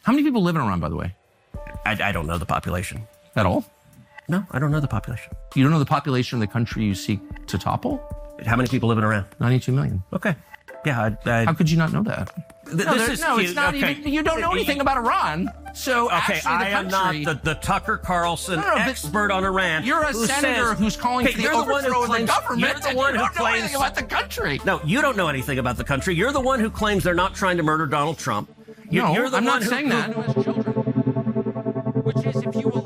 How many people live in Iran, by the way? I don't know the population. At all? No, I don't know the population. You don't know the population of the country you seek to topple? How many people live in Iran? 92 million. Okay. Yeah. How could you not know that? It's not even. You don't know anything about Iran. So okay, I am not the Tucker Carlson expert on Iran. You're a senator who's calling for the overthrow of the government. You're the one who don't know anything about the country. No, you don't know anything about the country. You're the one who claims they're not trying to murder Donald Trump. I'm not saying that. Which is, if you will